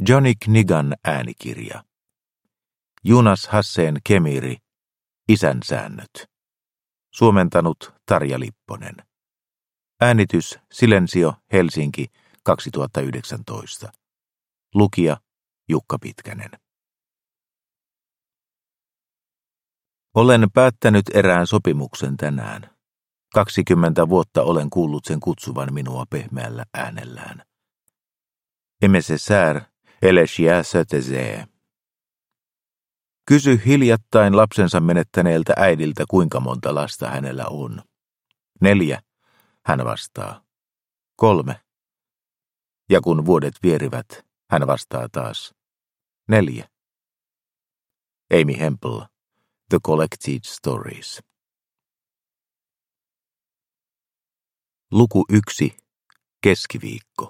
Johnny Knigan äänikirja. Jonas Hasseen Kemiri, Isän säännöt. Suomentanut Tarja Lipponen. Äänitys Silensio, Helsinki, 2019. Lukija Jukka Pitkänen. Olen päättänyt erään sopimuksen tänään. 20 vuotta olen kuullut sen kutsuvan minua pehmeällä äänellään. Emesesär, elegia sötesee. Kysy hiljattain lapsensa menettäneeltä äidiltä, kuinka monta lasta hänellä on. 4, hän vastaa. 3. Ja kun vuodet vierivät, hän vastaa taas. 4. Amy Hempel, The Collected Stories. Luku 1. Keskiviikko.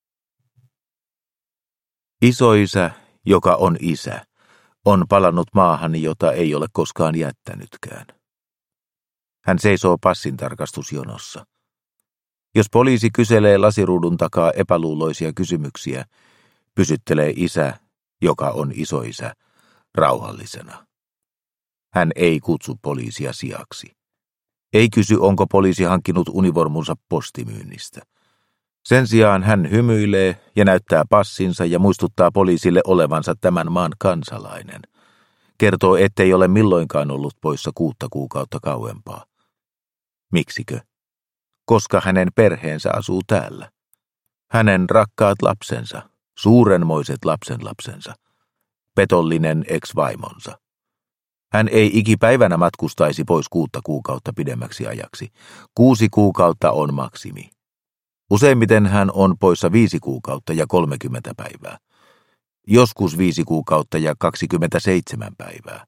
Isoisä, joka on isä, on palannut maahan, jota ei ole koskaan jättänytkään. Hän seisoo passintarkastusjonossa. Jos poliisi kyselee lasiruudun takaa epäluuloisia kysymyksiä, pysyttelee isä, joka on isoisä, rauhallisena. Hän ei kutsu poliisia sijaksi. Ei kysy, onko poliisi hankkinut univormunsa postimyynnistä. Sen sijaan hän hymyilee ja näyttää passinsa ja muistuttaa poliisille olevansa tämän maan kansalainen. Kertoo, ettei ole milloinkaan ollut poissa 6 kuukautta kauempaa. Miksikö? Koska hänen perheensä asuu täällä. Hänen rakkaat lapsensa, suurenmoiset lapsenlapsensa, petollinen ex-vaimonsa. Hän ei ikipäivänä matkustaisi pois 6 kuukautta pidemmäksi ajaksi. 6 kuukautta on maksimi. Useimmiten hän on poissa 5 kuukautta ja 30 päivää. Joskus 5 kuukautta ja 27 päivää.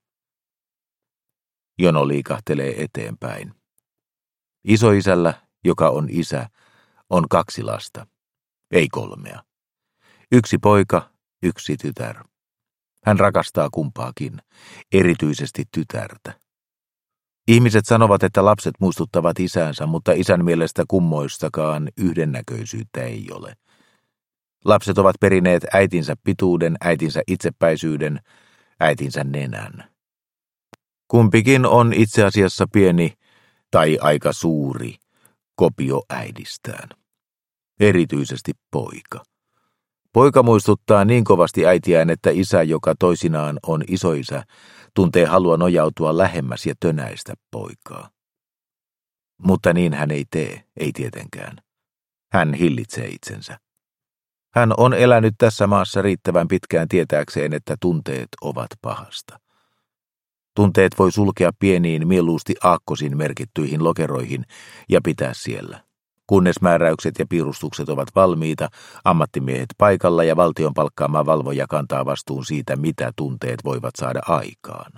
Jono liikahtelee eteenpäin. Isoisällä, joka on isä, on 2 lasta. Ei 3. 1 poika, 1 tytär. Hän rakastaa kumpaakin, erityisesti tytärtä. Ihmiset sanovat, että lapset muistuttavat isäänsä, mutta isän mielestä kummoistakaan yhdennäköisyyttä ei ole. Lapset ovat perineet äitinsä pituuden, äitinsä itsepäisyyden, äitinsä nenän. Kumpikin on itse asiassa pieni tai aika suuri kopio äidistään. Erityisesti poika. Poika muistuttaa niin kovasti äitiään, että isä, joka toisinaan on isoisä, tuntee halua nojautua lähemmäs ja tönäistä poikaa. Mutta niin hän ei tee, ei tietenkään. Hän hillitsee itsensä. Hän on elänyt tässä maassa riittävän pitkään tietääkseen, että tunteet ovat pahasta. Tunteet voi sulkea pieniin, mieluusti aakkosin merkittyihin lokeroihin ja pitää siellä. Kunnes määräykset ja piirustukset ovat valmiita, ammattimiehet paikalla ja valtion palkkaama valvoja kantaa vastuun siitä, mitä tunteet voivat saada aikaan.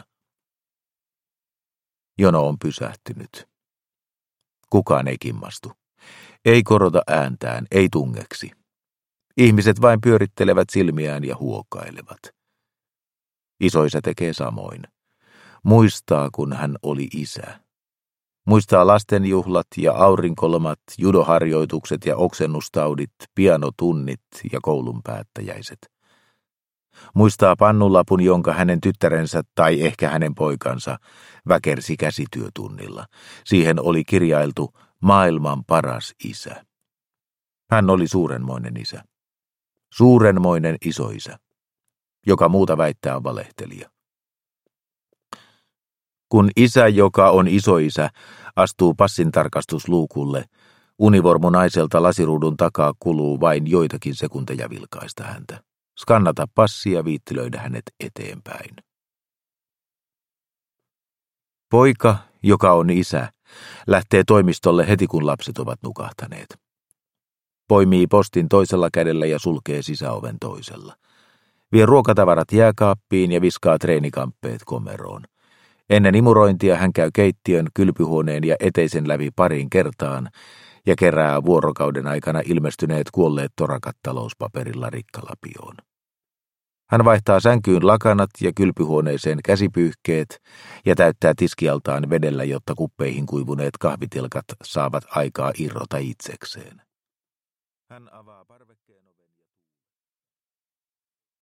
Jono on pysähtynyt. Kukaan ei kimmastu. Ei korota ääntään, ei tungeksi. Ihmiset vain pyörittelevät silmiään ja huokailevat. Isoisä tekee samoin. Muistaa, kun hän oli isä. Muistaa lastenjuhlat ja aurinkolomat, judoharjoitukset ja oksennustaudit, pianotunnit ja koulun päättäjäiset. Muistaa pannulapun, jonka hänen tyttärensä tai ehkä hänen poikansa väkersi käsityötunnilla. Siihen oli kirjailtu maailman paras isä. Hän oli suurenmoinen isä. Suurenmoinen isoisä, joka muuta väittää on valehtelija. Kun isä, joka on isoisä, astuu passintarkastusluukulle, univormunaiselta lasiruudun takaa kuluu vain joitakin sekunteja vilkaista häntä. Skannata passi ja viittilöidä hänet eteenpäin. Poika, joka on isä, lähtee toimistolle heti kun lapset ovat nukahtaneet. Poimii postin toisella kädellä ja sulkee sisäoven toisella. Vie ruokatavarat jääkaappiin ja viskaa treenikamppeet komeroon. Ennen imurointia hän käy keittiön, kylpyhuoneen ja eteisen läpi 2 kertaan ja kerää vuorokauden aikana ilmestyneet kuolleet torakat talouspaperilla rikkalapioon. Hän vaihtaa sänkyyn lakanat ja kylpyhuoneeseen käsipyyhkeet ja täyttää tiskialtaan vedellä, jotta kuppeihin kuivuneet kahvitilkat saavat aikaa irrota itsekseen. Hän avaa